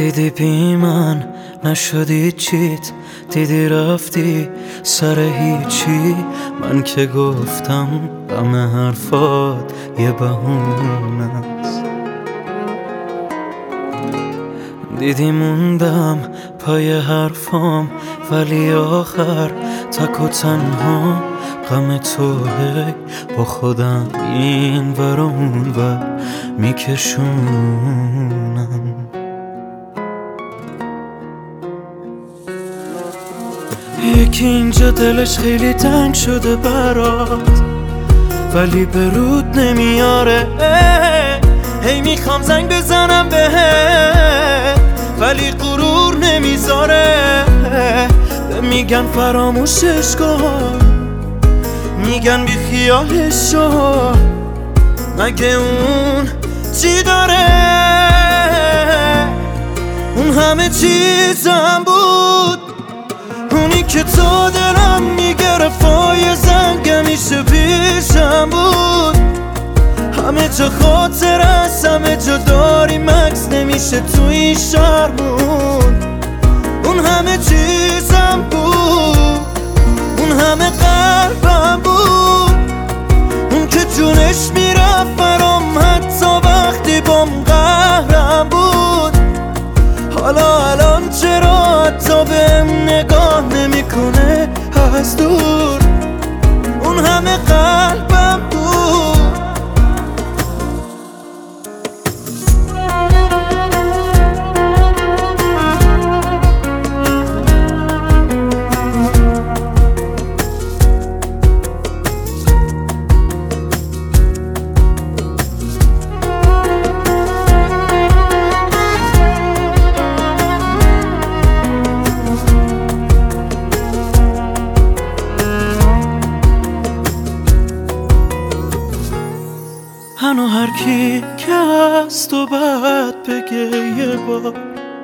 دیدی بی من نشدی چیت، دیدی رفتی سر هیچی. من که گفتم غم حرفات یه بهونه است. دیدی موندم پای حرفام، ولی آخر تک و تنها غم توه. با خودم این ور و اون ور میکشونم. یکی اینجا دلش خیلی تنگ شده برات، ولی به رود نمیاره. هی میخوام زنگ بزنم بهت، ولی غرور نمیذاره. میگن فراموشش کن، میگن بی خیالش شو. مگه اون چی داره؟ اون همه چیزم بود، اونی که تو دلم میگرفت و یه زنگ همیشه پیشم بود. همه جا خاطر است، همه جا داریم عکس، نمیشه تو این شهر بود. اون همه چیزم بود، اون همه قلبم بود، اون که جونش میرفت برام حتی وقتی بام قهرم بود. حالا الان چرا حتی بهم نگاه نمیکنه از دور؟ اون همه قلبم بود. هنو هر کی که از تو بد بگه یه بار،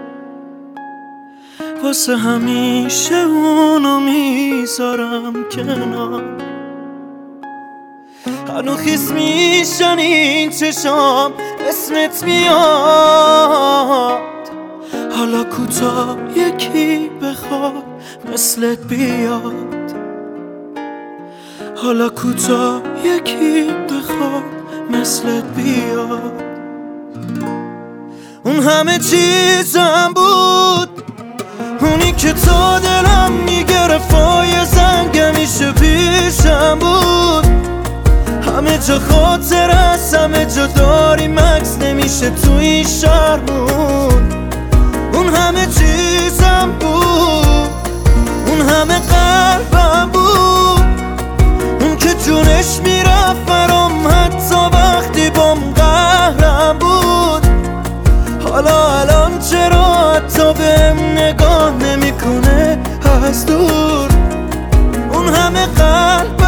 واسه همیشه اونو میذارم کنار. هنو خیس میشن این چشام، اسمت میاد. حالا کوتا یکی بخواد مثلت بیاد. حالا کوتا یکی بخواد مثلت بیاد. اون همه چیزم بود، اونی که تو دلم میگرفت و یه زنگ همیشه پیشم بود. همه جا خاطر است، همه جا داریم عکس، نمیشه تو این شهر بود. اون همه چیزم بود، اون همه قلبم بود، اون که جونش میرفت برام حتی وقتی بام قهرم بود. حالا الان چرا حتی بهم نگاه نمیکنه از دور؟ اون همه قلب